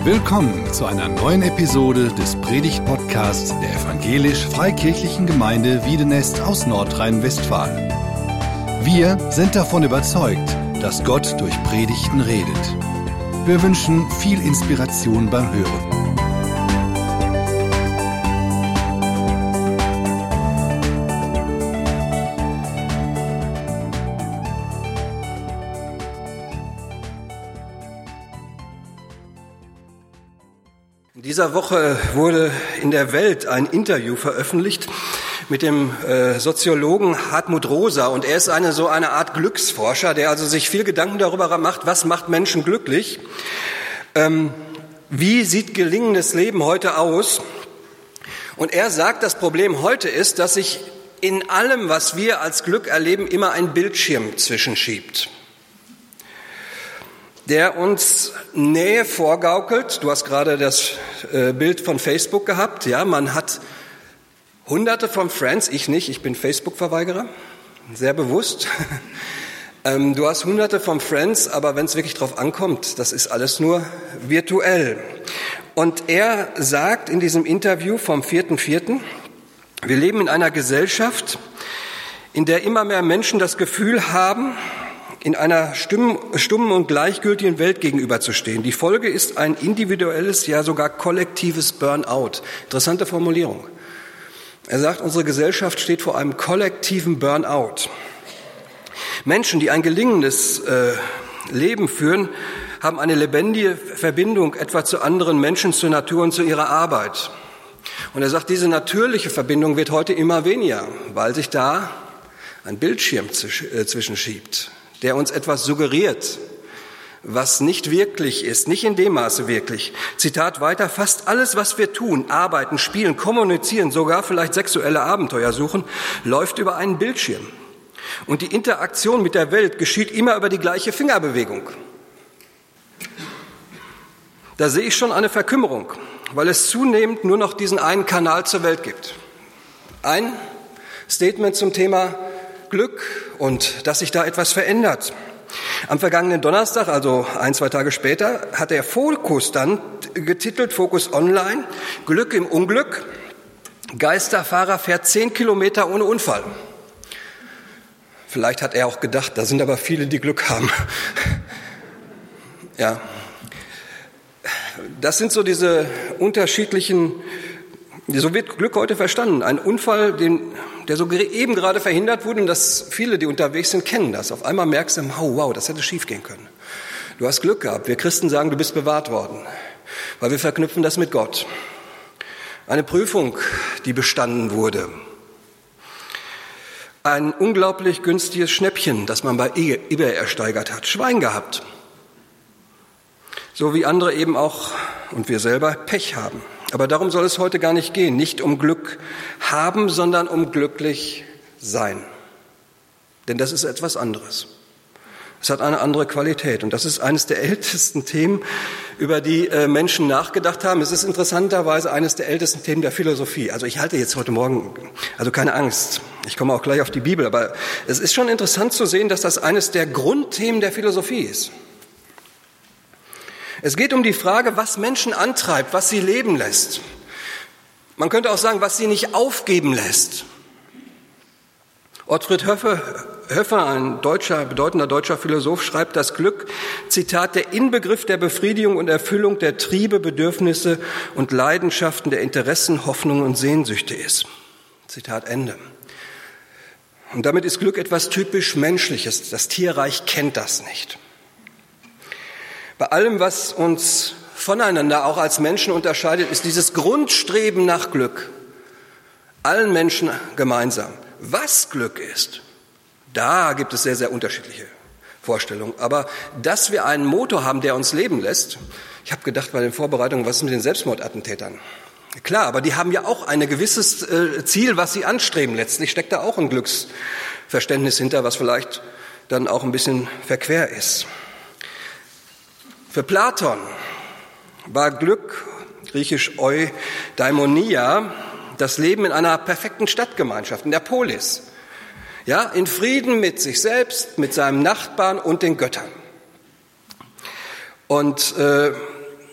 Willkommen zu einer neuen Episode des Predigt-Podcasts der Evangelisch-Freikirchlichen Gemeinde Wiedenest aus Nordrhein-Westfalen. Wir sind davon überzeugt, dass Gott durch Predigten redet. Wir wünschen viel Inspiration beim Hören. In dieser Woche wurde in der Welt ein Interview veröffentlicht mit dem Soziologen Hartmut Rosa, und er ist so eine Art Glücksforscher, der also sich viel Gedanken darüber macht, was macht Menschen glücklich, wie sieht gelingendes Leben heute aus. Und er sagt, das Problem heute ist, dass sich in allem, was wir als Glück erleben, immer ein Bildschirm zwischenschiebt, der uns Nähe vorgaukelt. Du hast gerade das Bild von Facebook gehabt. Ja, man hat hunderte von Friends, ich nicht, ich bin Facebook-Verweigerer, sehr bewusst. Du hast hunderte von Friends, aber wenn es wirklich drauf ankommt, das ist alles nur virtuell. Und er sagt in diesem Interview vom 4.4., wir leben in einer Gesellschaft, in der immer mehr Menschen das Gefühl haben, in einer stummen und gleichgültigen Welt gegenüberzustehen. Die Folge ist ein individuelles, ja sogar kollektives Burnout. Interessante Formulierung. Er sagt, unsere Gesellschaft steht vor einem kollektiven Burnout. Menschen, die ein gelingendes Leben führen, haben eine lebendige Verbindung etwa zu anderen Menschen, zur Natur und zu ihrer Arbeit. Und er sagt, diese natürliche Verbindung wird heute immer weniger, weil sich da ein Bildschirm zwischenschiebt, der uns etwas suggeriert, was nicht wirklich ist, nicht in dem Maße wirklich. Zitat weiter, fast alles, was wir tun, arbeiten, spielen, kommunizieren, sogar vielleicht sexuelle Abenteuer suchen, läuft über einen Bildschirm. Und die Interaktion mit der Welt geschieht immer über die gleiche Fingerbewegung. Da sehe ich schon eine Verkümmerung, weil es zunehmend nur noch diesen einen Kanal zur Welt gibt. Ein Statement zum Thema Glück und dass sich da etwas verändert. Am vergangenen Donnerstag, also 1-2 Tage später, hat der Fokus dann getitelt, Fokus Online, Glück im Unglück, Geisterfahrer fährt 10 Kilometer ohne Unfall. Vielleicht hat er auch gedacht, da sind aber viele, die Glück haben. Ja, das sind so diese unterschiedlichen, so wird Glück heute verstanden. Ein Unfall, der so eben gerade verhindert wurde, und dass viele, die unterwegs sind, kennen das. Auf einmal merkst du, wow, das hätte schief gehen können. Du hast Glück gehabt. Wir Christen sagen, du bist bewahrt worden, weil wir verknüpfen das mit Gott. Eine Prüfung, die bestanden wurde. Ein unglaublich günstiges Schnäppchen, das man bei eBay ersteigert hat. Schwein gehabt. So wie andere eben auch und wir selber Pech haben. Aber darum soll es heute gar nicht gehen. Nicht um Glück haben, sondern um glücklich sein. Denn das ist etwas anderes. Es hat eine andere Qualität. Und das ist eines der ältesten Themen, über die Menschen nachgedacht haben. Es ist interessanterweise eines der ältesten Themen der Philosophie. Also ich halte jetzt heute Morgen, also keine Angst, ich komme auch gleich auf die Bibel, aber es ist schon interessant zu sehen, dass das eines der Grundthemen der Philosophie ist. Es geht um die Frage, was Menschen antreibt, was sie leben lässt. Man könnte auch sagen, was sie nicht aufgeben lässt. Ottfried Höffer, ein bedeutender deutscher Philosoph, schreibt, dass Glück, Zitat, der Inbegriff der Befriedigung und Erfüllung der Triebe, Bedürfnisse und Leidenschaften, der Interessen, Hoffnungen und Sehnsüchte ist. Zitat Ende. Und damit ist Glück etwas typisch Menschliches. Das Tierreich kennt das nicht. Bei allem, was uns voneinander auch als Menschen unterscheidet, ist dieses Grundstreben nach Glück allen Menschen gemeinsam. Was Glück ist, da gibt es sehr, sehr unterschiedliche Vorstellungen. Aber dass wir einen Motor haben, der uns leben lässt, ich habe gedacht bei den Vorbereitungen, was ist mit den Selbstmordattentätern? Klar, aber die haben ja auch ein gewisses Ziel, was sie anstreben. Letztlich steckt da auch ein Glücksverständnis hinter, was vielleicht dann auch ein bisschen verquer ist. Für Platon war Glück, griechisch Eudaimonia, das Leben in einer perfekten Stadtgemeinschaft, in der Polis. Ja, in Frieden mit sich selbst, mit seinem Nachbarn und den Göttern. Und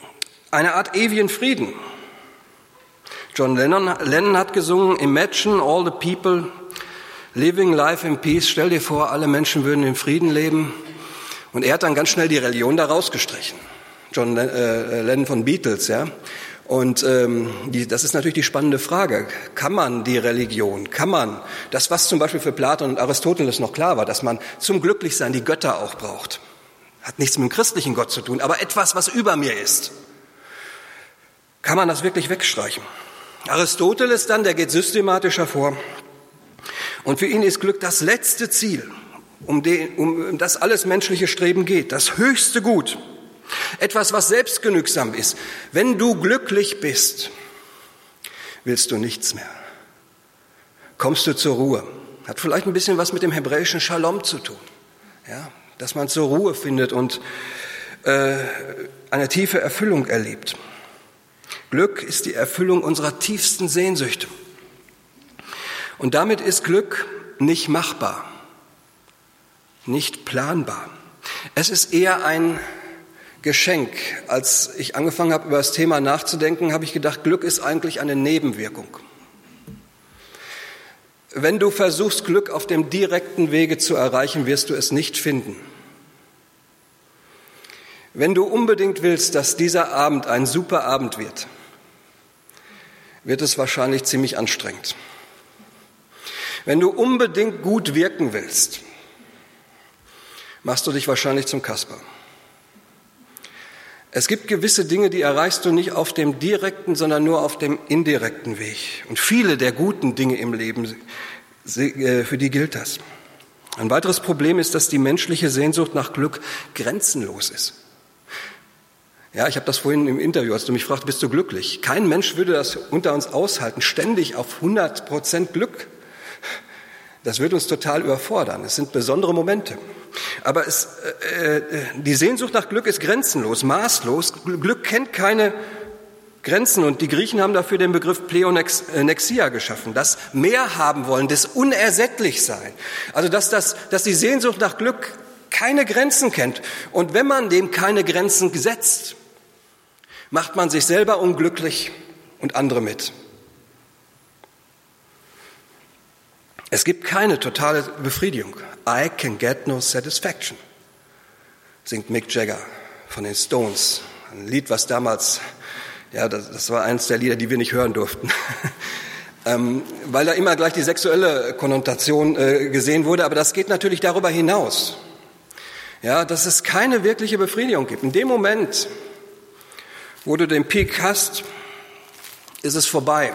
eine Art ewigen Frieden. John Lennon hat gesungen, Imagine all the people living life in peace. Stell dir vor, alle Menschen würden in Frieden leben. Und er hat dann ganz schnell die Religion da rausgestrichen. John Lennon von Beatles, ja. Und das ist natürlich die spannende Frage. Kann man die Religion, kann man das, was zum Beispiel für Platon und Aristoteles noch klar war, dass man zum Glücklichsein die Götter auch braucht. Hat nichts mit dem christlichen Gott zu tun, aber etwas, was über mir ist. Kann man das wirklich wegstreichen? Aristoteles dann, der geht systematischer vor. Und für ihn ist Glück das letzte Ziel, um das alles menschliche Streben geht, das höchste Gut. Etwas, was selbstgenügsam ist. Wenn du glücklich bist, willst du nichts mehr. Kommst du zur Ruhe. Hat vielleicht ein bisschen was mit dem hebräischen Shalom zu tun. Ja, dass man zur Ruhe findet und eine tiefe Erfüllung erlebt. Glück ist die Erfüllung unserer tiefsten Sehnsüchte. Und damit ist Glück nicht machbar, nicht planbar. Es ist eher ein Geschenk. Als ich angefangen habe, über das Thema nachzudenken, habe ich gedacht, Glück ist eigentlich eine Nebenwirkung. Wenn du versuchst, Glück auf dem direkten Wege zu erreichen, wirst du es nicht finden. Wenn du unbedingt willst, dass dieser Abend ein super Abend wird es wahrscheinlich ziemlich anstrengend. Wenn du unbedingt gut wirken willst, machst du dich wahrscheinlich zum Kasper. Es gibt gewisse Dinge, die erreichst du nicht auf dem direkten, sondern nur auf dem indirekten Weg. Und viele der guten Dinge im Leben, für die gilt das. Ein weiteres Problem ist, dass die menschliche Sehnsucht nach Glück grenzenlos ist. Ja, ich habe das vorhin im Interview, als du mich fragst, bist du glücklich? Kein Mensch würde das unter uns aushalten, ständig auf 100% Glück. Das wird uns total überfordern. Es sind besondere Momente. Aber die Sehnsucht nach Glück ist grenzenlos, maßlos. Glück kennt keine Grenzen und die Griechen haben dafür den Begriff Pleonexia geschaffen, das mehr haben wollen, das Unersättlichsein. Also dass die Sehnsucht nach Glück keine Grenzen kennt. Und wenn man dem keine Grenzen setzt, macht man sich selber unglücklich und andere mit. Es gibt keine totale Befriedigung. I can get no satisfaction, singt Mick Jagger von den Stones. Ein Lied, was damals, ja, das war eines der Lieder, die wir nicht hören durften, weil da immer gleich die sexuelle Konnotation gesehen wurde. Aber das geht natürlich darüber hinaus. Ja, dass es keine wirkliche Befriedigung gibt. In dem Moment, wo du den Peak hast, ist es vorbei.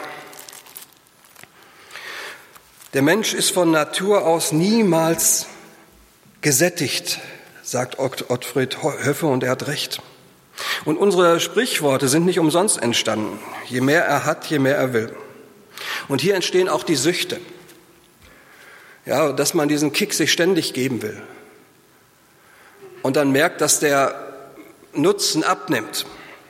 Der Mensch ist von Natur aus niemals gesättigt, sagt Ottfried Höffe, und er hat recht. Und unsere Sprichworte sind nicht umsonst entstanden. Je mehr er hat, je mehr er will. Und hier entstehen auch die Süchte. Ja, dass man diesen Kick sich ständig geben will. Und dann merkt, dass der Nutzen abnimmt.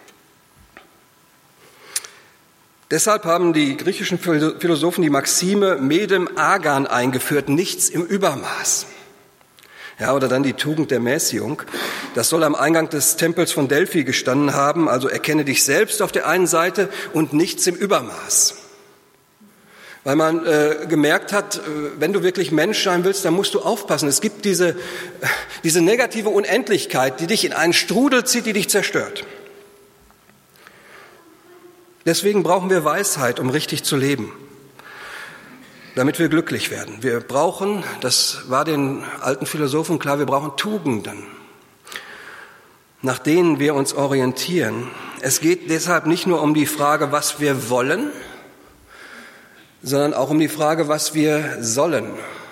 Deshalb haben die griechischen Philosophen die Maxime Medem Agan eingeführt, nichts im Übermaß. Ja, oder dann die Tugend der Mäßigung. Das soll am Eingang des Tempels von Delphi gestanden haben, also erkenne dich selbst auf der einen Seite und nichts im Übermaß. Weil man gemerkt hat, wenn du wirklich Mensch sein willst, dann musst du aufpassen. Es gibt diese negative Unendlichkeit, die dich in einen Strudel zieht, die dich zerstört. Deswegen brauchen wir Weisheit, um richtig zu leben, damit wir glücklich werden. Wir brauchen, das war den alten Philosophen klar, wir brauchen Tugenden, nach denen wir uns orientieren. Es geht deshalb nicht nur um die Frage, was wir wollen, sondern auch um die Frage, was wir sollen.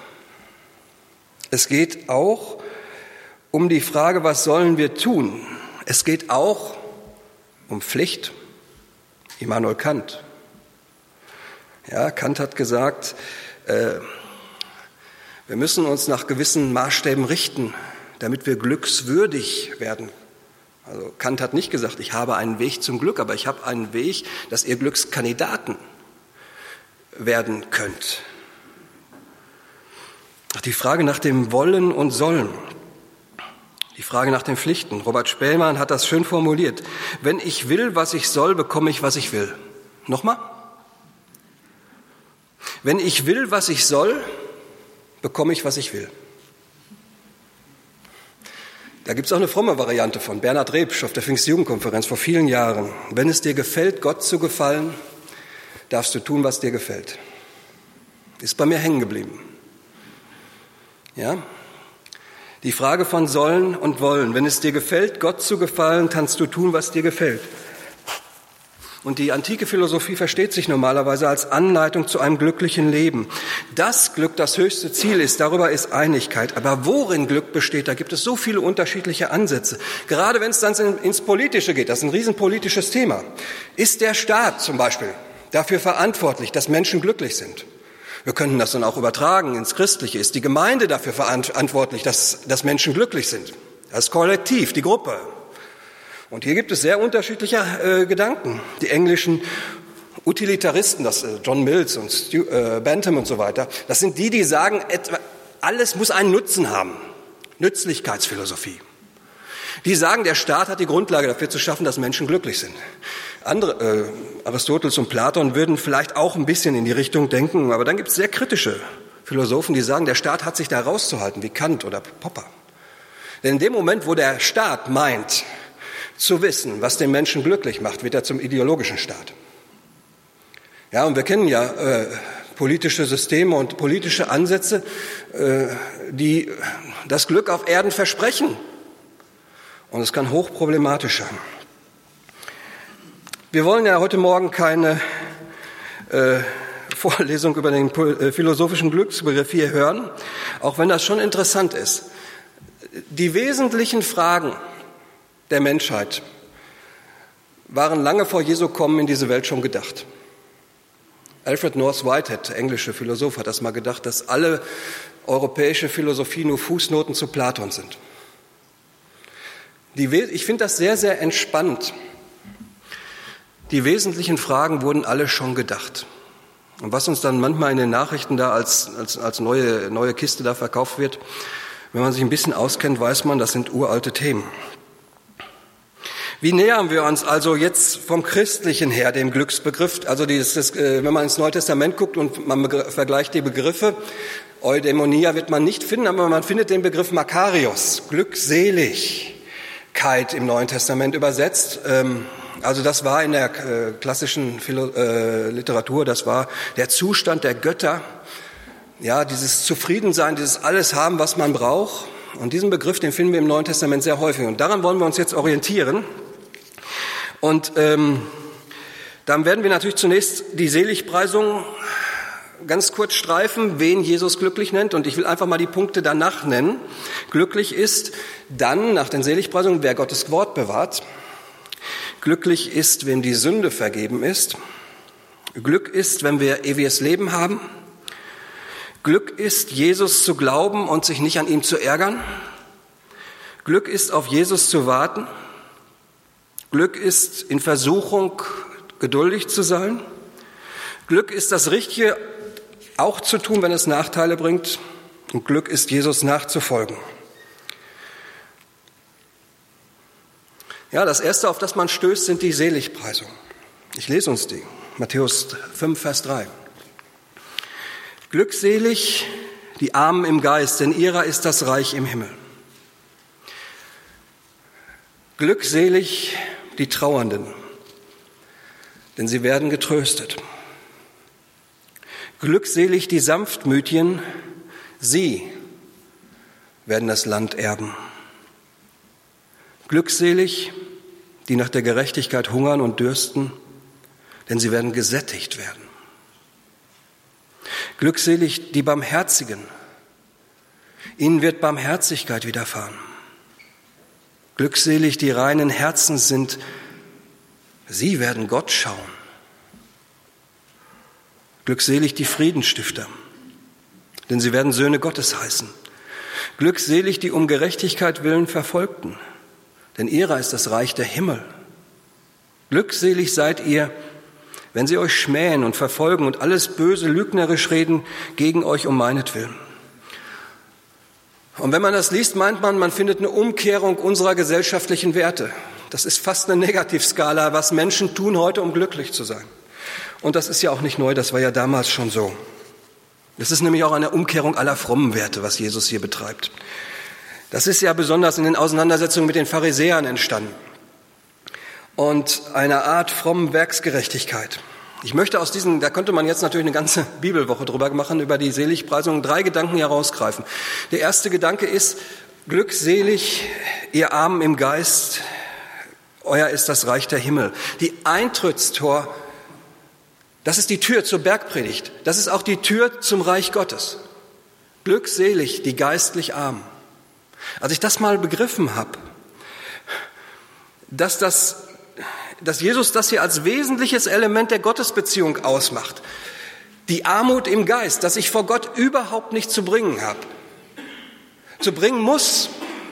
Es geht auch um die Frage, was sollen wir tun. Es geht auch um Pflicht. Immanuel Kant. Ja, Kant hat gesagt, wir müssen uns nach gewissen Maßstäben richten, damit wir glückswürdig werden. Also Kant hat nicht gesagt, ich habe einen Weg zum Glück, aber ich habe einen Weg, dass ihr Glückskandidaten werden könnt. Die Frage nach dem Wollen und Sollen, Die Frage nach den Pflichten. Robert Spählmann hat das schön formuliert. Wenn ich will, was ich soll, bekomme ich, was ich will. Nochmal? Wenn ich will, was ich soll, bekomme ich, was ich will. Da gibt es auch eine fromme Variante von Bernhard Rebsch auf der Pfingstjugendkonferenz vor vielen Jahren. Wenn es dir gefällt, Gott zu gefallen, darfst du tun, was dir gefällt. Ist bei mir hängen geblieben. Ja? Die Frage von sollen und wollen. Wenn es dir gefällt, Gott zu gefallen, kannst du tun, was dir gefällt. Und die antike Philosophie versteht sich normalerweise als Anleitung zu einem glücklichen Leben. Dass Glück das höchste Ziel ist, darüber ist Einigkeit. Aber worin Glück besteht, da gibt es so viele unterschiedliche Ansätze. Gerade wenn es dann ins Politische geht, das ist ein riesenpolitisches Thema. Ist der Staat zum Beispiel dafür verantwortlich, dass Menschen glücklich sind? Wir könnten das dann auch übertragen ins Christliche. Ist die Gemeinde dafür verantwortlich, dass Menschen glücklich sind? Das Kollektiv, die Gruppe. Und hier gibt es sehr unterschiedliche Gedanken. Die englischen Utilitaristen, das John Mills und Bentham und so weiter, das sind die sagen, alles muss einen Nutzen haben. Nützlichkeitsphilosophie. Die sagen, der Staat hat die Grundlage dafür zu schaffen, dass Menschen glücklich sind. Andere, Aristoteles und Platon würden vielleicht auch ein bisschen in die Richtung denken, aber dann gibt es sehr kritische Philosophen, die sagen, der Staat hat sich da rauszuhalten, wie Kant oder Popper. Denn in dem Moment, wo der Staat meint, zu wissen, was den Menschen glücklich macht, wird er zum ideologischen Staat. Ja, und wir kennen ja politische Systeme und politische Ansätze, die das Glück auf Erden versprechen. Und es kann hochproblematisch sein. Wir wollen ja heute Morgen keine Vorlesung über den philosophischen Glücksbegriff hier hören, auch wenn das schon interessant ist. Die wesentlichen Fragen der Menschheit waren lange vor Jesu Kommen in diese Welt schon gedacht. Alfred North Whitehead, der englische Philosoph, hat das mal gedacht, dass alle europäische Philosophie nur Fußnoten zu Platon sind. Ich finde das sehr, sehr entspannt. Die wesentlichen Fragen wurden alle schon gedacht. Und was uns dann manchmal in den Nachrichten da als neue Kiste da verkauft wird, wenn man sich ein bisschen auskennt, weiß man, das sind uralte Themen. Wie nähern wir uns also jetzt vom Christlichen her dem Glücksbegriff? Also wenn man ins Neue Testament guckt und man vergleicht die Begriffe, Eudaimonia wird man nicht finden, aber man findet den Begriff Makarios, Glückseligkeit im Neuen Testament übersetzt. Also das war in der klassischen Literatur, das war der Zustand der Götter, ja, dieses Zufriedensein, dieses alles haben, was man braucht. Und diesen Begriff, den finden wir im Neuen Testament sehr häufig. Und daran wollen wir uns jetzt orientieren. Und dann werden wir natürlich zunächst die Seligpreisung ganz kurz streifen, wen Jesus glücklich nennt. Und ich will einfach mal die Punkte danach nennen. Glücklich ist dann, nach den Seligpreisungen, wer Gottes Wort bewahrt. Glücklich ist, wem die Sünde vergeben ist. Glück ist, wenn wir ewiges Leben haben. Glück ist, Jesus zu glauben und sich nicht an ihm zu ärgern. Glück ist, auf Jesus zu warten. Glück ist, in Versuchung geduldig zu sein. Glück ist, das Richtige auch zu tun, wenn es Nachteile bringt. Und Glück ist, Jesus nachzufolgen. Ja, das Erste, auf das man stößt, sind die Seligpreisungen. Ich lese uns die. Matthäus 5, Vers 3. Glückselig die Armen im Geist, denn ihrer ist das Reich im Himmel. Glückselig die Trauernden, denn sie werden getröstet. Glückselig die Sanftmütigen, sie werden das Land erben. Glückselig die nach der Gerechtigkeit hungern und dürsten, denn sie werden gesättigt werden. Glückselig die Barmherzigen, ihnen wird Barmherzigkeit widerfahren. Glückselig die reinen Herzens sind, sie werden Gott schauen. Glückselig die Friedensstifter, denn sie werden Söhne Gottes heißen. Glückselig die um Gerechtigkeit willen Verfolgten, denn ihrer ist das Reich der Himmel. Glückselig seid ihr, wenn sie euch schmähen und verfolgen und alles böse lügnerisch reden gegen euch um meinetwillen. Und wenn man das liest, meint man, man findet eine Umkehrung unserer gesellschaftlichen Werte. Das ist fast eine Negativskala, was Menschen tun heute, um glücklich zu sein. Und das ist ja auch nicht neu, das war ja damals schon so. Das ist nämlich auch eine Umkehrung aller frommen Werte, was Jesus hier betreibt. Das ist ja besonders in den Auseinandersetzungen mit den Pharisäern entstanden. Und eine Art frommen Werksgerechtigkeit. Ich möchte aus diesen, da könnte man jetzt natürlich eine ganze Bibelwoche drüber machen, über die Seligpreisung, 3 Gedanken herausgreifen. Der erste Gedanke ist, glückselig, ihr Armen im Geist, euer ist das Reich der Himmel. Die Eintrittstor, das ist die Tür zur Bergpredigt. Das ist auch die Tür zum Reich Gottes. Glückselig, die geistlich Armen. Als ich das mal begriffen habe, dass Jesus das hier als wesentliches Element der Gottesbeziehung ausmacht. Die Armut im Geist, dass ich vor Gott überhaupt nicht zu bringen habe. Zu bringen muss.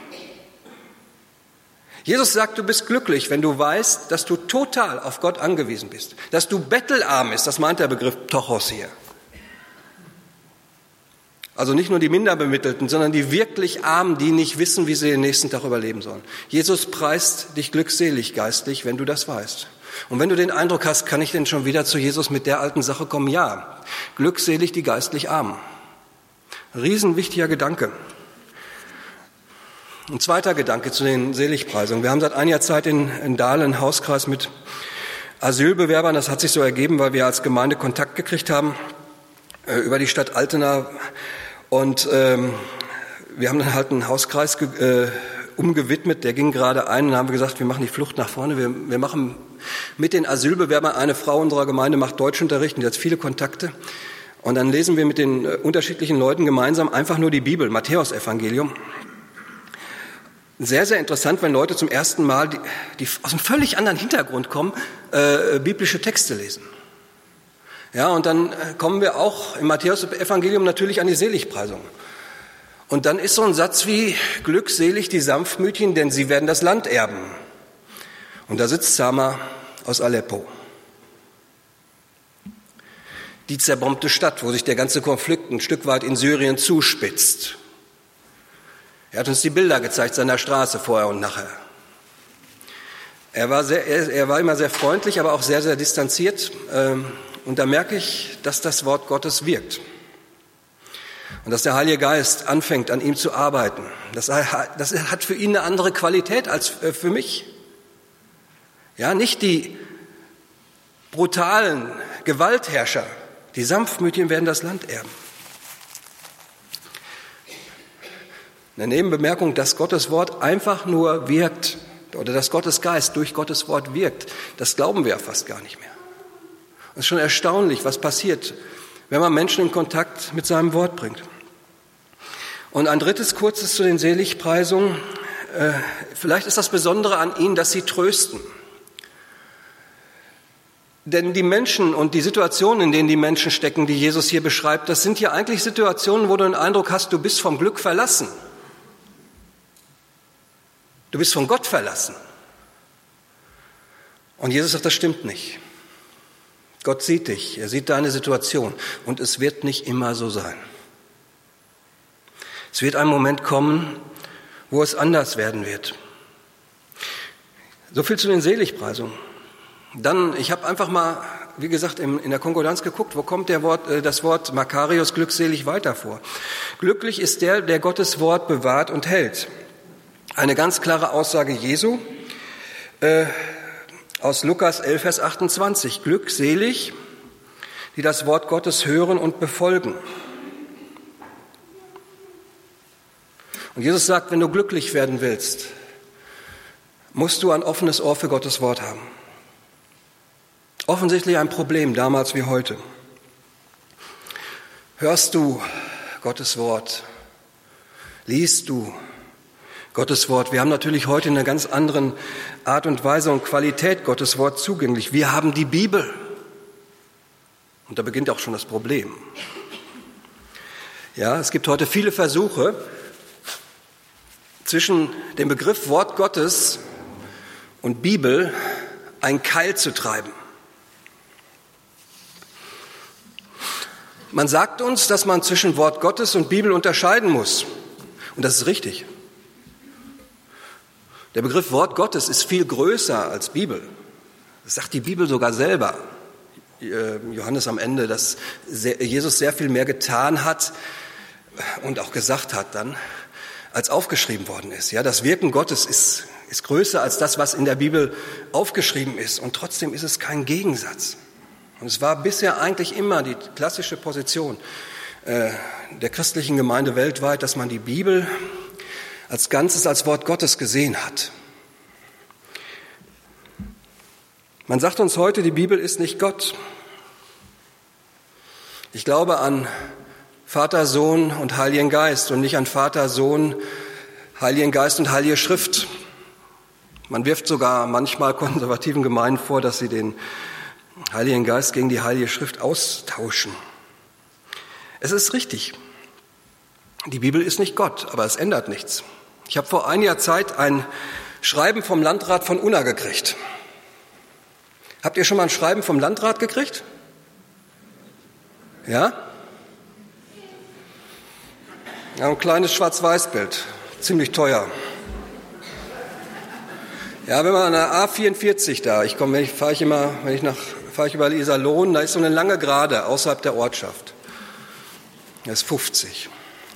Jesus sagt, du bist glücklich, wenn du weißt, dass du total auf Gott angewiesen bist. Dass du bettelarm bist, das meint der Begriff Ptochos hier. Also nicht nur die Minderbemittelten, sondern die wirklich Armen, die nicht wissen, wie sie den nächsten Tag überleben sollen. Jesus preist dich glückselig geistlich, wenn du das weißt. Und wenn du den Eindruck hast, kann ich denn schon wieder zu Jesus mit der alten Sache kommen? Ja, glückselig die geistlich Armen. Riesenwichtiger Gedanke. Ein zweiter Gedanke zu den Seligpreisungen. Wir haben seit einiger Zeit in Dahl einen Hauskreis mit Asylbewerbern. Das hat sich so ergeben, weil wir als Gemeinde Kontakt gekriegt haben über die Stadt Altena. Und wir haben dann halt einen Hauskreis umgewidmet, der ging gerade ein, und dann haben wir gesagt, wir machen die Flucht nach vorne. Wir machen mit den Asylbewerbern, eine Frau unserer Gemeinde macht Deutschunterricht und die hat viele Kontakte. Und dann lesen wir mit den unterschiedlichen Leuten gemeinsam einfach nur die Bibel, Matthäus-Evangelium. Sehr, sehr interessant, wenn Leute zum ersten Mal, die aus einem völlig anderen Hintergrund kommen, biblische Texte lesen. Ja, und dann kommen wir auch im Matthäus-Evangelium natürlich an die Seligpreisung. Und dann ist so ein Satz wie, glückselig die Sanftmütigen, denn sie werden das Land erben. Und da sitzt Sama aus Aleppo. Die zerbombte Stadt, wo sich der ganze Konflikt ein Stück weit in Syrien zuspitzt. Er hat uns die Bilder gezeigt seiner Straße vorher und nachher. Er war immer sehr freundlich, aber auch sehr, sehr distanziert. Und da merke ich, dass das Wort Gottes wirkt. Und dass der Heilige Geist anfängt, an ihm zu arbeiten. Das hat für ihn eine andere Qualität als für mich. Ja, nicht die brutalen Gewaltherrscher. Die Sanftmütigen werden das Land erben. Eine Nebenbemerkung, dass Gottes Wort einfach nur wirkt oder dass Gottes Geist durch Gottes Wort wirkt, das glauben wir ja fast gar nicht mehr. Es ist schon erstaunlich, was passiert, wenn man Menschen in Kontakt mit seinem Wort bringt. Und ein drittes kurzes zu den Seligpreisungen. Vielleicht ist das Besondere an ihnen, dass sie trösten. Denn die Menschen und die Situationen, in denen die Menschen stecken, die Jesus hier beschreibt, das sind ja eigentlich Situationen, wo du den Eindruck hast, du bist vom Glück verlassen. Du bist von Gott verlassen. Und Jesus sagt, das stimmt nicht. Gott sieht dich, er sieht deine Situation und es wird nicht immer so sein. Es wird ein Moment kommen, wo es anders werden wird. So viel zu den Seligpreisungen. Dann, ich habe einfach mal, wie gesagt, in der Konkordanz geguckt, wo kommt das Wort Makarios glückselig weiter vor. Glücklich ist der Gottes Wort bewahrt und hält. Eine ganz klare Aussage Jesu aus Lukas 11, Vers 28. Glückselig, die das Wort Gottes hören und befolgen. Und Jesus sagt, wenn du glücklich werden willst, musst du ein offenes Ohr für Gottes Wort haben. Offensichtlich ein Problem, damals wie heute. Hörst du Gottes Wort? Liest du Gottes Wort? Wir haben natürlich heute in einer ganz anderen Art und Weise und Qualität Gottes Wort zugänglich. Wir haben die Bibel. Und da beginnt auch schon das Problem. Ja, es gibt heute viele Versuche, zwischen dem Begriff Wort Gottes und Bibel einen Keil zu treiben. Man sagt uns, dass man zwischen Wort Gottes und Bibel unterscheiden muss. Und das ist richtig. Der Begriff Wort Gottes ist viel größer als Bibel. Das sagt die Bibel sogar selber. Johannes am Ende, dass Jesus sehr viel mehr getan hat und auch gesagt hat dann, als aufgeschrieben worden ist. Ja, das Wirken Gottes ist größer als das, was in der Bibel aufgeschrieben ist. Und trotzdem ist es kein Gegensatz. Und es war bisher eigentlich immer die klassische Position der christlichen Gemeinde weltweit, dass man die Bibel als Ganzes als Wort Gottes gesehen hat. Man sagt uns heute, die Bibel ist nicht Gott. Ich glaube an Vater, Sohn und Heiligen Geist und nicht an Vater, Sohn, Heiligen Geist und Heilige Schrift. Man wirft sogar manchmal konservativen Gemeinden vor, dass sie den Heiligen Geist gegen die Heilige Schrift austauschen. Es ist richtig. Die Bibel ist nicht Gott, aber es ändert nichts. Ich habe vor einiger Zeit ein Schreiben vom Landrat von Unna gekriegt. Habt ihr schon mal ein Schreiben vom Landrat gekriegt? Ja? Ja, ein kleines Schwarz-Weiß-Bild. Ziemlich teuer. Ja, wenn man an der A44 da, fahre ich über Iserlohn, da ist so eine lange Gerade außerhalb der Ortschaft. Das ist 50.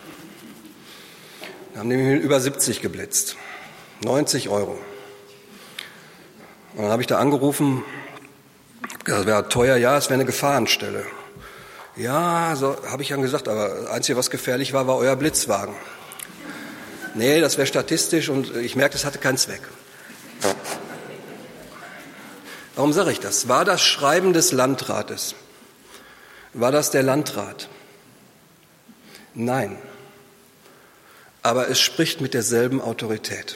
Da haben die mich über 70 geblitzt. 90 €. Und dann habe ich da angerufen, das wäre teuer, ja, es wäre eine Gefahrenstelle. Ja, so habe ich dann gesagt, aber das Einzige, was gefährlich war euer Blitzwagen. Nee, das wäre statistisch und ich merkte, es hatte keinen Zweck. Warum sage ich das? War das Schreiben des Landrates? War das der Landrat? Nein. Aber es spricht mit derselben Autorität.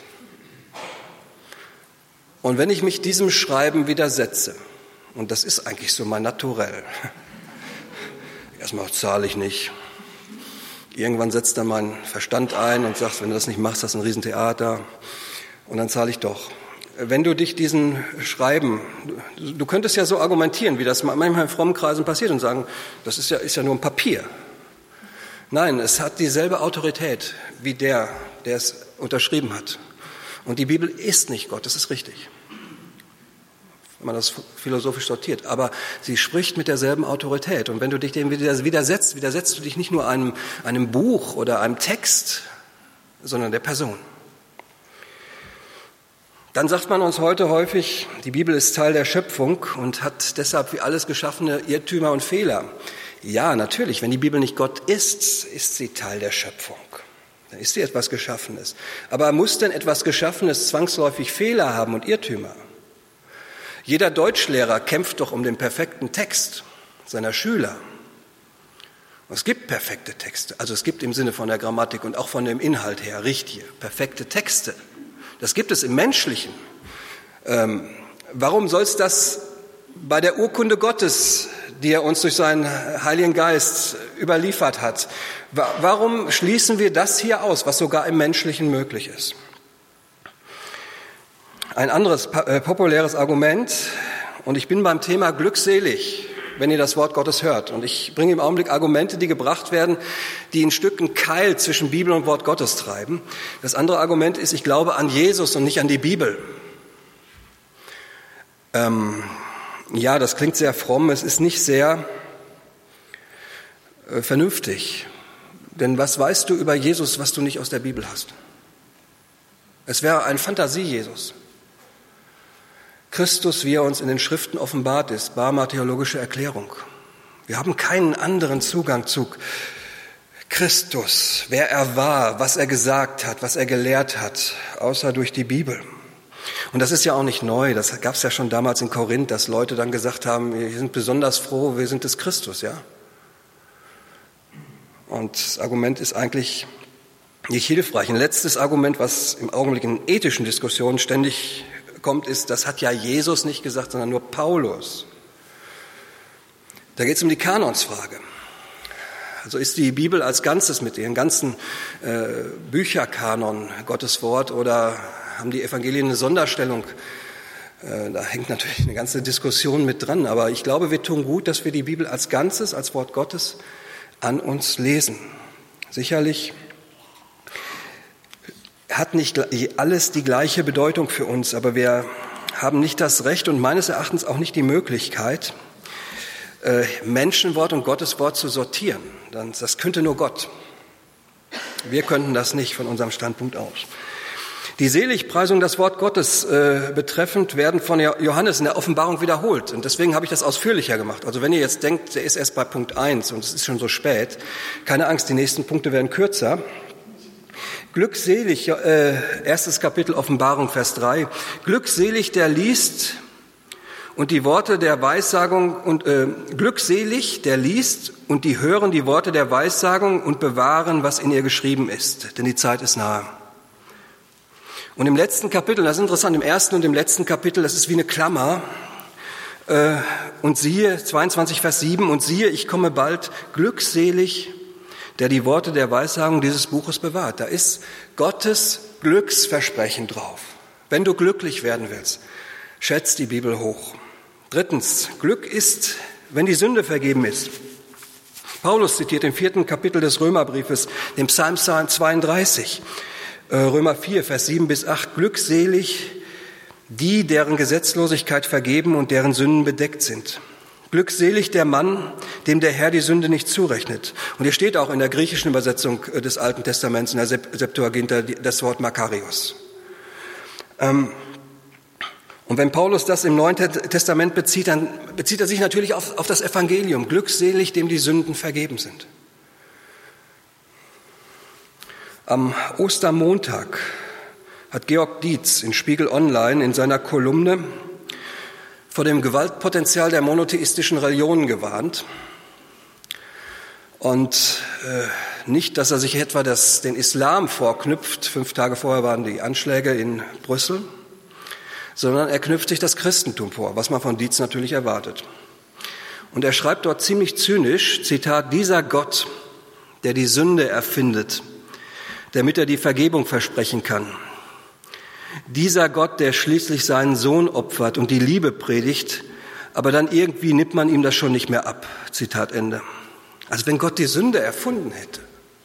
Und wenn ich mich diesem Schreiben widersetze, und das ist eigentlich so mein Naturell, erstmal zahle ich nicht. Irgendwann setzt dann mein Verstand ein und sagt, wenn du das nicht machst, das ist ein Riesentheater. Und dann zahle ich doch. Wenn du dich diesen Schreiben, du könntest ja so argumentieren, wie das manchmal in frommen Kreisen passiert und sagen, das ist ja nur ein Papier. Nein, es hat dieselbe Autorität wie der es unterschrieben hat. Und die Bibel ist nicht Gott, das ist richtig, wenn man das philosophisch sortiert. Aber sie spricht mit derselben Autorität. Und wenn du dich dem widersetzt du dich nicht nur einem Buch oder einem Text, sondern der Person. Dann sagt man uns heute häufig, die Bibel ist Teil der Schöpfung und hat deshalb wie alles Geschaffene Irrtümer und Fehler. Ja, natürlich, wenn die Bibel nicht Gott ist, ist sie Teil der Schöpfung. Dann ist sie etwas Geschaffenes. Aber muss denn etwas Geschaffenes zwangsläufig Fehler haben und Irrtümer? Jeder Deutschlehrer kämpft doch um den perfekten Text seiner Schüler. Und es gibt perfekte Texte, also es gibt im Sinne von der Grammatik und auch von dem Inhalt her richtige, perfekte Texte. Das gibt es im Menschlichen. Warum soll es das bei der Urkunde Gottes, die er uns durch seinen Heiligen Geist überliefert hat, warum schließen wir das hier aus, was sogar im Menschlichen möglich ist? Ein anderes populäres Argument, und ich bin beim Thema glückselig, wenn ihr das Wort Gottes hört. Und ich bringe im Augenblick Argumente, die gebracht werden, die in Stücken Keil zwischen Bibel und Wort Gottes treiben. Das andere Argument ist, ich glaube an Jesus und nicht an die Bibel. Ja, das klingt sehr fromm, es ist nicht sehr vernünftig. Denn was weißt du über Jesus, was du nicht aus der Bibel hast? Es wäre ein Fantasie-Jesus. Christus, wie er uns in den Schriften offenbart ist, Barmer theologische Erklärung. Wir haben keinen anderen Zugang zu Christus, wer er war, was er gesagt hat, was er gelehrt hat, außer durch die Bibel. Und das ist ja auch nicht neu, das gab es ja schon damals in Korinth, dass Leute dann gesagt haben, wir sind besonders froh, wir sind des Christus, ja. Und das Argument ist eigentlich nicht hilfreich. Ein letztes Argument, was im Augenblick in ethischen Diskussionen ständig kommt, ist, das hat ja Jesus nicht gesagt, sondern nur Paulus. Da geht es um die Kanonsfrage. Also ist die Bibel als Ganzes mit ihren ganzen Bücherkanon Gottes Wort oder haben die Evangelien eine Sonderstellung? Da hängt natürlich eine ganze Diskussion mit dran. Aber ich glaube, wir tun gut, dass wir die Bibel als Ganzes, als Wort Gottes an uns lesen. Sicherlich hat nicht alles die gleiche Bedeutung für uns, aber wir haben nicht das Recht und meines Erachtens auch nicht die Möglichkeit, Menschenwort und Gottes Wort zu sortieren. Das könnte nur Gott. Wir könnten das nicht von unserem Standpunkt aus. Die Seligpreisung, das Wort Gottes betreffend, werden von Johannes in der Offenbarung wiederholt. Und deswegen habe ich das ausführlicher gemacht. Also wenn ihr jetzt denkt, der ist erst bei Punkt 1 und es ist schon so spät, keine Angst, die nächsten Punkte werden kürzer. Glückselig, erstes Kapitel Offenbarung, Vers 3. Glückselig, der liest und die Worte der Weissagung und glückselig, der liest und die hören die Worte der Weissagung und bewahren, was in ihr geschrieben ist, denn die Zeit ist nahe. Und im letzten Kapitel, das ist interessant, im ersten und im letzten Kapitel, das ist wie eine Klammer. Und siehe, 22 Vers 7, und siehe, ich komme bald, glückselig, der die Worte der Weissagung dieses Buches bewahrt. Da ist Gottes Glücksversprechen drauf. Wenn du glücklich werden willst, schätz die Bibel hoch. Drittens, Glück ist, wenn die Sünde vergeben ist. Paulus zitiert im 4. Kapitel des Römerbriefes, den Psalm 32, Römer 4, Vers 7 bis 8, glückselig die, deren Gesetzlosigkeit vergeben und deren Sünden bedeckt sind. Glückselig der Mann, dem der Herr die Sünde nicht zurechnet. Und hier steht auch in der griechischen Übersetzung des Alten Testaments, in der Septuaginta, das Wort Makarios. Und wenn Paulus das im Neuen Testament bezieht, dann bezieht er sich natürlich auf das Evangelium. Glückselig, dem die Sünden vergeben sind. Am Ostermontag hat Georg Dietz in Spiegel Online in seiner Kolumne vor dem Gewaltpotenzial der monotheistischen Religionen gewarnt. Und nicht, dass er sich etwa den Islam vorknüpft, 5 Tage vorher waren die Anschläge in Brüssel, sondern er knüpft sich das Christentum vor, was man von Dietz natürlich erwartet. Und er schreibt dort ziemlich zynisch, Zitat, dieser Gott, der die Sünde erfindet, damit er die Vergebung versprechen kann. Dieser Gott, der schließlich seinen Sohn opfert und die Liebe predigt, aber dann irgendwie nimmt man ihm das schon nicht mehr ab. Zitat Ende. Also wenn Gott die Sünde erfunden hätte,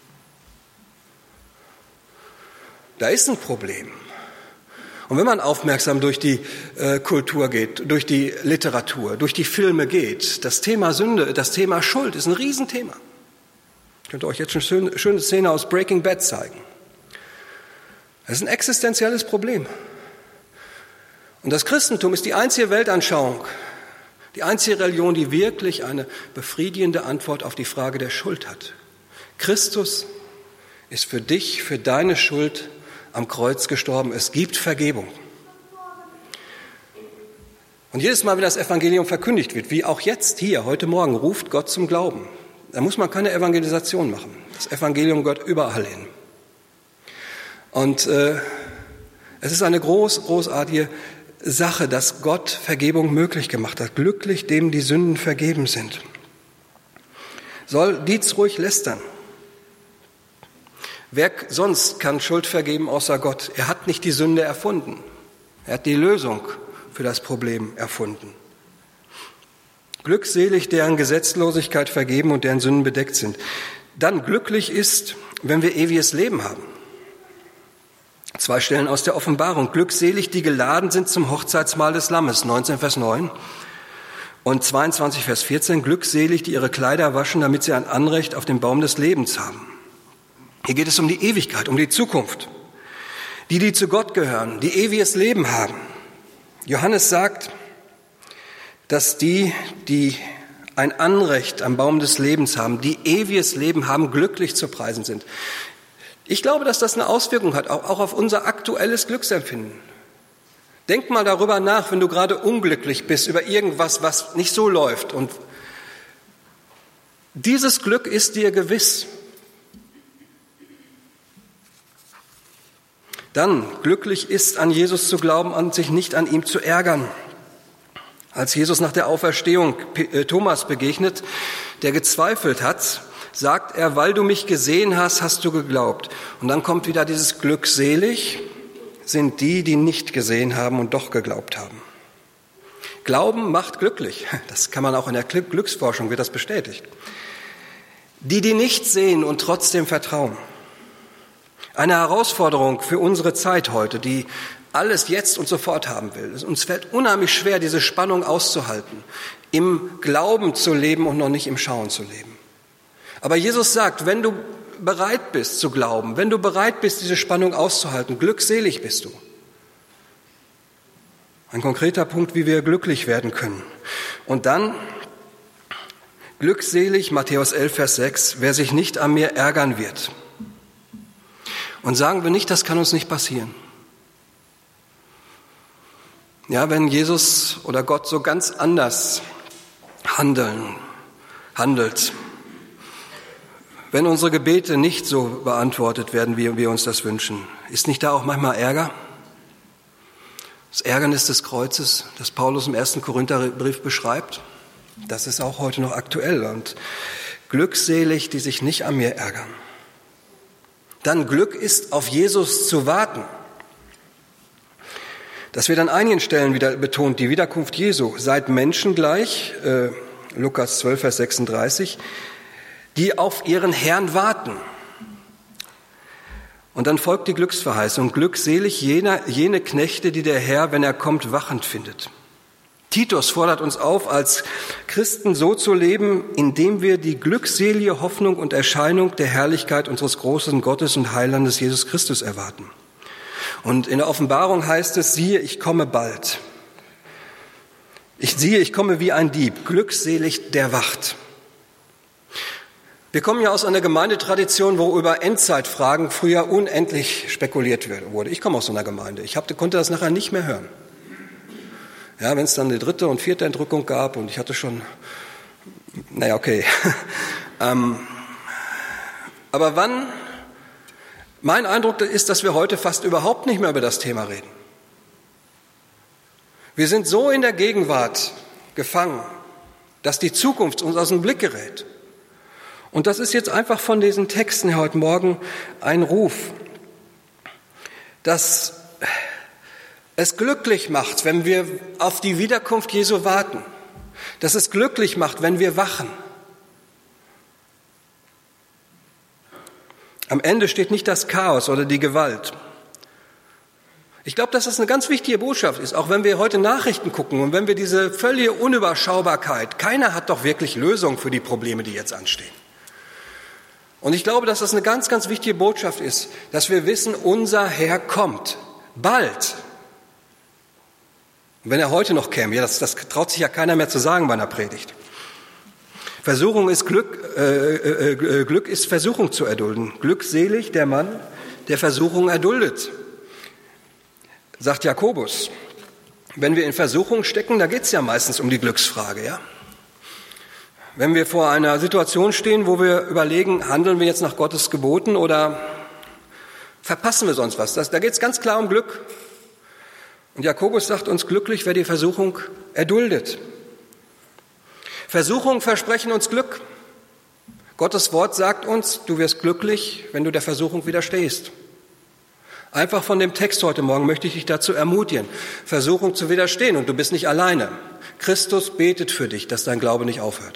da ist ein Problem. Und wenn man aufmerksam durch die Kultur geht, durch die Literatur, durch die Filme geht, das Thema Sünde, das Thema Schuld ist ein Riesenthema. Ich könnte euch jetzt eine schöne Szene aus Breaking Bad zeigen. Das ist ein existenzielles Problem. Und das Christentum ist die einzige Weltanschauung, die einzige Religion, die wirklich eine befriedigende Antwort auf die Frage der Schuld hat. Christus ist für dich, für deine Schuld am Kreuz gestorben. Es gibt Vergebung. Und jedes Mal, wenn das Evangelium verkündigt wird, wie auch jetzt hier, heute Morgen, ruft Gott zum Glauben. Da muss man keine Evangelisation machen. Das Evangelium gehört überall hin. Und es ist eine großartige Sache, dass Gott Vergebung möglich gemacht hat. Glücklich, dem die Sünden vergeben sind. Soll Dietz ruhig lästern? Wer sonst kann Schuld vergeben außer Gott? Er hat nicht die Sünde erfunden. Er hat die Lösung für das Problem erfunden. Glückselig, deren Gesetzlosigkeit vergeben und deren Sünden bedeckt sind. Dann glücklich ist, wenn wir ewiges Leben haben. 2 Stellen aus der Offenbarung. Glückselig, die geladen sind zum Hochzeitsmahl des Lammes, 19 Vers 9. Und 22 Vers 14. Glückselig, die ihre Kleider waschen, damit sie ein Anrecht auf den Baum des Lebens haben. Hier geht es um die Ewigkeit, um die Zukunft. Die zu Gott gehören, die ewiges Leben haben. Johannes sagt, dass die ein Anrecht am Baum des Lebens haben, die ewiges Leben haben, glücklich zu preisen sind. Ich glaube, dass das eine Auswirkung hat, auch auf unser aktuelles Glücksempfinden. Denk mal darüber nach, wenn du gerade unglücklich bist über irgendwas, was nicht so läuft. Und dieses Glück ist dir gewiss. Dann glücklich ist, an Jesus zu glauben und sich nicht an ihm zu ärgern. Als Jesus nach der Auferstehung Thomas begegnet, der gezweifelt hat, sagt er, weil du mich gesehen hast, hast du geglaubt. Und dann kommt wieder dieses glückselig sind die, die nicht gesehen haben und doch geglaubt haben. Glauben macht glücklich. Das kann man auch in der Glücksforschung, wird das bestätigt. Die nicht sehen und trotzdem vertrauen. Eine Herausforderung für unsere Zeit heute, die alles jetzt und sofort haben will. Uns fällt unheimlich schwer, diese Spannung auszuhalten, im Glauben zu leben und noch nicht im Schauen zu leben. Aber Jesus sagt, wenn du bereit bist zu glauben, wenn du bereit bist, diese Spannung auszuhalten, glückselig bist du. Ein konkreter Punkt, wie wir glücklich werden können. Und dann, glückselig, Matthäus 11, Vers 6, wer sich nicht an mir ärgern wird. Und sagen wir nicht, das kann uns nicht passieren. Ja, wenn Jesus oder Gott so ganz anders handelt, wenn unsere Gebete nicht so beantwortet werden, wie wir uns das wünschen, ist nicht da auch manchmal Ärger? Das Ärgernis des Kreuzes, das Paulus im 1. Korintherbrief beschreibt, das ist auch heute noch aktuell. Und glückselig, die sich nicht an mir ärgern. Dann Glück ist, auf Jesus zu warten. Das wird an einigen Stellen wieder betont, die Wiederkunft Jesu. Seid Menschen gleich, Lukas 12, Vers 36, die auf ihren Herrn warten. Und dann folgt die Glücksverheißung. Glückselig jene Knechte, die der Herr, wenn er kommt, wachend findet. Titus fordert uns auf, als Christen so zu leben, indem wir die glückselige Hoffnung und Erscheinung der Herrlichkeit unseres großen Gottes und Heilandes Jesus Christus erwarten. Und in der Offenbarung heißt es, siehe, ich komme bald. Ich komme wie ein Dieb, glückselig der wacht. Wir kommen ja aus einer Gemeindetradition, wo über Endzeitfragen früher unendlich spekuliert wurde. Ich komme aus so einer Gemeinde. Ich konnte das nachher nicht mehr hören. Ja, wenn es dann die 3. und 4. Entrückung gab und ich hatte schon, naja, okay. Aber mein Eindruck ist, dass wir heute fast überhaupt nicht mehr über das Thema reden. Wir sind so in der Gegenwart gefangen, dass die Zukunft uns aus dem Blick gerät. Und das ist jetzt einfach von diesen Texten heute Morgen ein Ruf, dass es glücklich macht, wenn wir auf die Wiederkunft Jesu warten, dass es glücklich macht, wenn wir wachen. Am Ende steht nicht das Chaos oder die Gewalt. Ich glaube, dass das eine ganz wichtige Botschaft ist, auch wenn wir heute Nachrichten gucken und wenn wir diese völlige Unüberschaubarkeit, keiner hat doch wirklich Lösungen für die Probleme, die jetzt anstehen. Und ich glaube, dass das eine ganz, ganz wichtige Botschaft ist, dass wir wissen, unser Herr kommt, bald. Und wenn er heute noch käme, ja, das traut sich ja keiner mehr zu sagen bei einer Predigt. Versuchung ist Glück ist Versuchung zu erdulden. Glückselig der Mann, der Versuchung erduldet, sagt Jakobus. Wenn wir in Versuchung stecken, da geht es ja meistens um die Glücksfrage, ja. Wenn wir vor einer Situation stehen, wo wir überlegen, handeln wir jetzt nach Gottes Geboten oder verpassen wir sonst was? Da geht es ganz klar um Glück. Und Jakobus sagt uns, glücklich, wer die Versuchung erduldet. Versuchungen versprechen uns Glück. Gottes Wort sagt uns, du wirst glücklich, wenn du der Versuchung widerstehst. Einfach von dem Text heute Morgen möchte ich dich dazu ermutigen, Versuchung zu widerstehen. Und du bist nicht alleine. Christus betet für dich, dass dein Glaube nicht aufhört.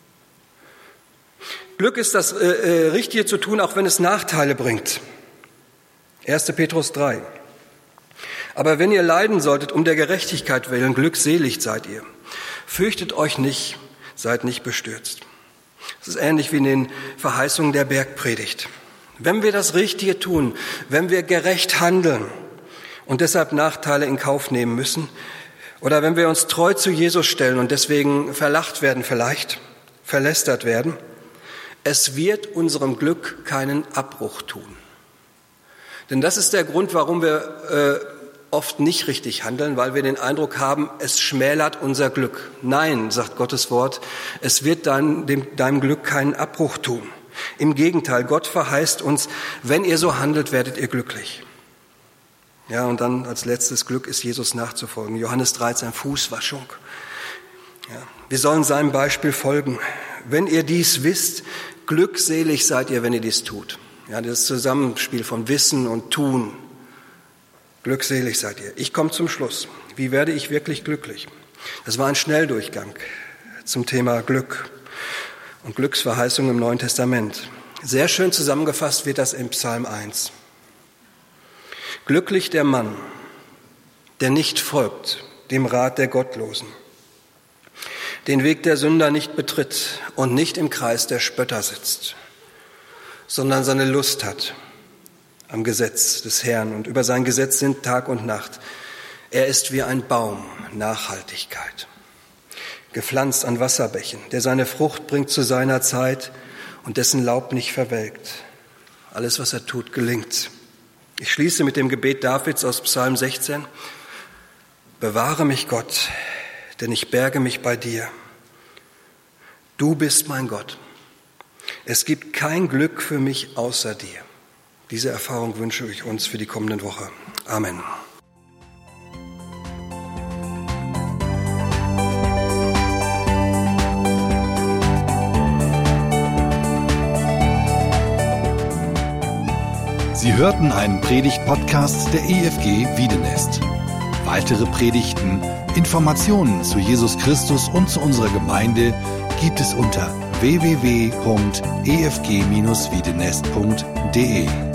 Glück ist das Richtige zu tun, auch wenn es Nachteile bringt. 1. Petrus 3. Aber wenn ihr leiden solltet, um der Gerechtigkeit willen, glückselig seid ihr. Fürchtet euch nicht, seid nicht bestürzt. Es ist ähnlich wie in den Verheißungen der Bergpredigt. Wenn wir das Richtige tun, wenn wir gerecht handeln und deshalb Nachteile in Kauf nehmen müssen, oder wenn wir uns treu zu Jesus stellen und deswegen verlacht werden vielleicht, verlästert werden, es wird unserem Glück keinen Abbruch tun. Denn das ist der Grund, warum wir oft nicht richtig handeln, weil wir den Eindruck haben, es schmälert unser Glück. Nein, sagt Gottes Wort, es wird deinem Glück keinen Abbruch tun. Im Gegenteil, Gott verheißt uns, wenn ihr so handelt, werdet ihr glücklich. Ja, und dann als letztes Glück ist Jesus nachzufolgen. Johannes 13, Fußwaschung. Ja, wir sollen seinem Beispiel folgen. Wenn ihr dies wisst, glückselig seid ihr, wenn ihr dies tut. Ja, das Zusammenspiel von Wissen und Tun. Glückselig seid ihr. Ich komme zum Schluss. Wie werde ich wirklich glücklich? Das war ein Schnelldurchgang zum Thema Glück und Glücksverheißung im Neuen Testament. Sehr schön zusammengefasst wird das im Psalm 1. Glücklich der Mann, der nicht folgt dem Rat der Gottlosen, den Weg der Sünder nicht betritt und nicht im Kreis der Spötter sitzt, sondern seine Lust hat am Gesetz des Herrn und über sein Gesetz sind Tag und Nacht. Er ist wie ein Baum, Nachhaltigkeit, gepflanzt an Wasserbächen, der seine Frucht bringt zu seiner Zeit und dessen Laub nicht verwelkt. Alles, was er tut, gelingt. Ich schließe mit dem Gebet Davids aus Psalm 16. Bewahre mich, Gott, denn ich berge mich bei dir. Du bist mein Gott. Es gibt kein Glück für mich außer dir. Diese Erfahrung wünsche ich uns für die kommende Woche. Amen. Sie hörten einen Predigt-Podcast der EFG Wiedenest. Weitere Predigten, Informationen zu Jesus Christus und zu unserer Gemeinde gibt es unter www.efg-wiedenest.de.